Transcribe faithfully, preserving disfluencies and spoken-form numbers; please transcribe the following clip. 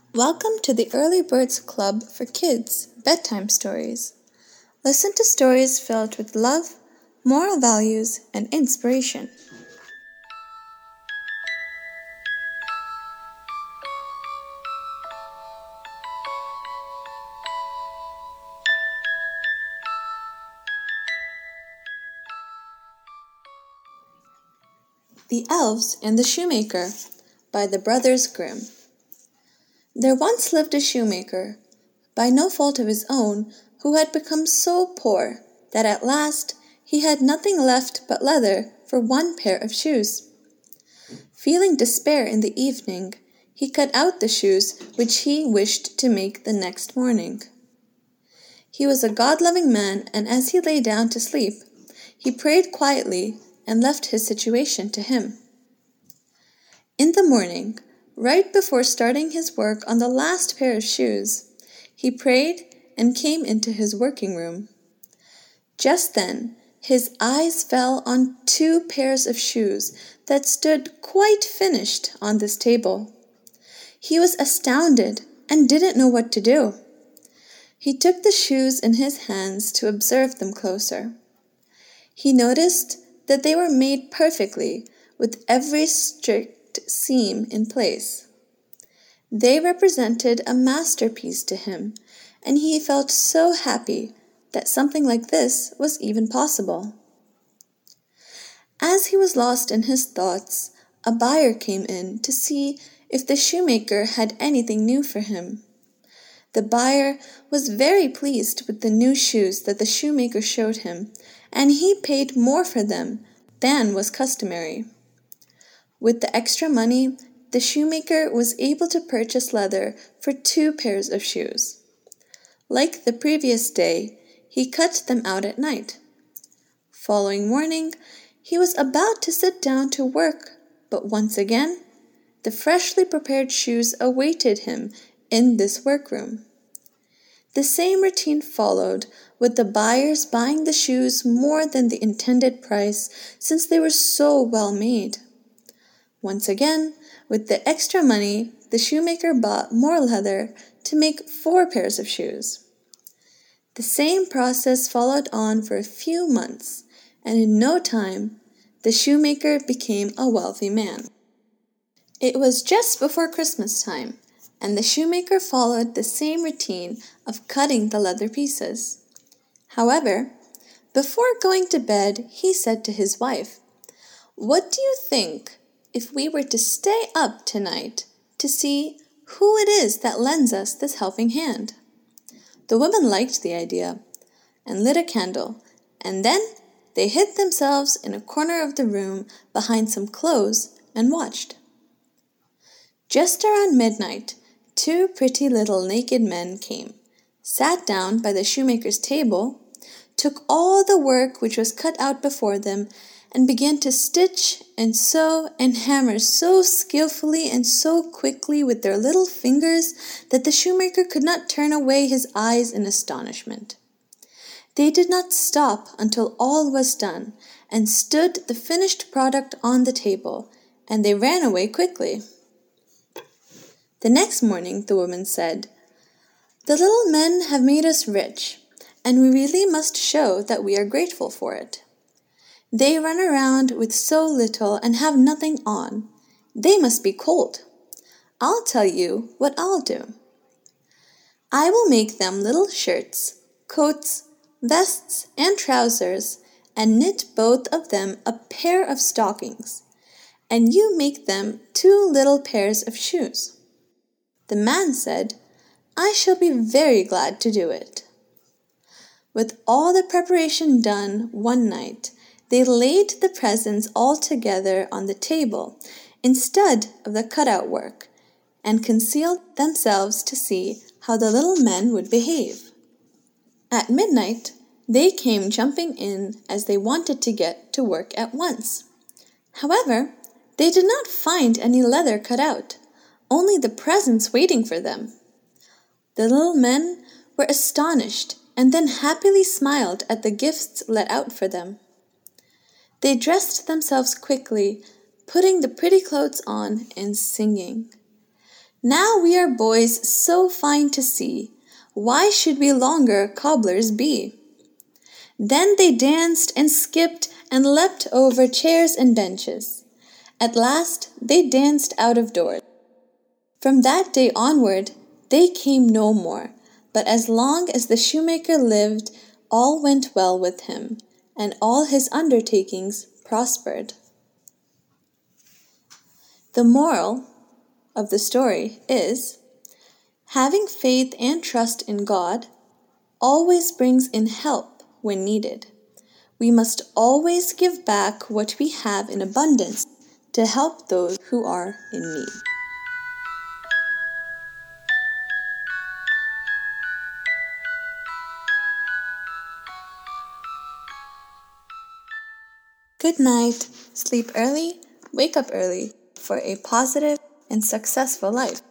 Welcome to the Early Birds Club for Kids Bedtime Stories. Listen to stories filled with love, moral values, and inspiration. The Elves and the Shoemaker by the Brothers Grimm. There once lived a shoemaker, by no fault of his own, who had become so poor that at last he had nothing left but leather for one pair of shoes. Feeling despair in the evening, he cut out the shoes which he wished to make the next morning. He was a God-loving man, and as he lay down to sleep, he prayed quietly and left his situation to him. In the morning, right before starting his work on the last pair of shoes, he prayed and came into his working room. Just then, his eyes fell on two pairs of shoes that stood quite finished on this table. He was astounded and didn't know what to do. He took the shoes in his hands to observe them closer. He noticed that they were made perfectly, with every strict seam in place. They represented a masterpiece to him, and he felt so happy that something like this was even possible. As he was lost in his thoughts, a buyer came in to see if the shoemaker had anything new for him. The buyer was very pleased with the new shoes that the shoemaker showed him, and he paid more for them than was customary. With the extra money, the shoemaker was able to purchase leather for two pairs of shoes. Like the previous day, he cut them out at night. Following morning, he was about to sit down to work, but once again, the freshly prepared shoes awaited him in this workroom. The same routine followed, with the buyers buying the shoes more than the intended price, since they were so well made. Once again, with the extra money, the shoemaker bought more leather to make four pairs of shoes. The same process followed on for a few months, and in no time, the shoemaker became a wealthy man. It was just before Christmas time, and the shoemaker followed the same routine of cutting the leather pieces. However, before going to bed, he said to his wife, "What do you think if we were to stay up tonight to see who it is that lends us this helping hand?" The woman liked the idea and lit a candle, and then they hid themselves in a corner of the room behind some clothes and watched. Just around midnight, two pretty little naked men came, sat down by the shoemaker's table, took all the work which was cut out before them, and began to stitch and sew and hammer so skillfully and so quickly with their little fingers that the shoemaker could not turn away his eyes in astonishment. They did not stop until all was done, and stood the finished product on the table, and they ran away quickly. The next morning the woman said, "The little men have made us rich, and we really must show that we are grateful for it. They run around with so little and have nothing on. They must be cold. I'll tell you what I'll do. I will make them little shirts, coats, vests, and trousers, and knit both of them a pair of stockings, and you make them two little pairs of shoes." The man said, "I shall be very glad to do it." With all the preparation done one night, they laid the presents all together on the table instead of the cutout work, and concealed themselves to see how the little men would behave. At midnight, they came jumping in as they wanted to get to work at once. However, they did not find any leather cut out, only the presents waiting for them. The little men were astonished and then happily smiled at the gifts let out for them. They dressed themselves quickly, putting the pretty clothes on and singing, Now we are boys so fine to see, why should we longer cobblers be? Then they danced and skipped and leapt over chairs and benches. At last they danced out of doors. From that day onward they came no more, but as long as the shoemaker lived, all went well with him, and all his undertakings prospered. The moral of the story is, having faith and trust in God always brings in help when needed. We must always give back what we have in abundance to help those who are in need. Good night. Sleep early, wake up early for a positive and successful life.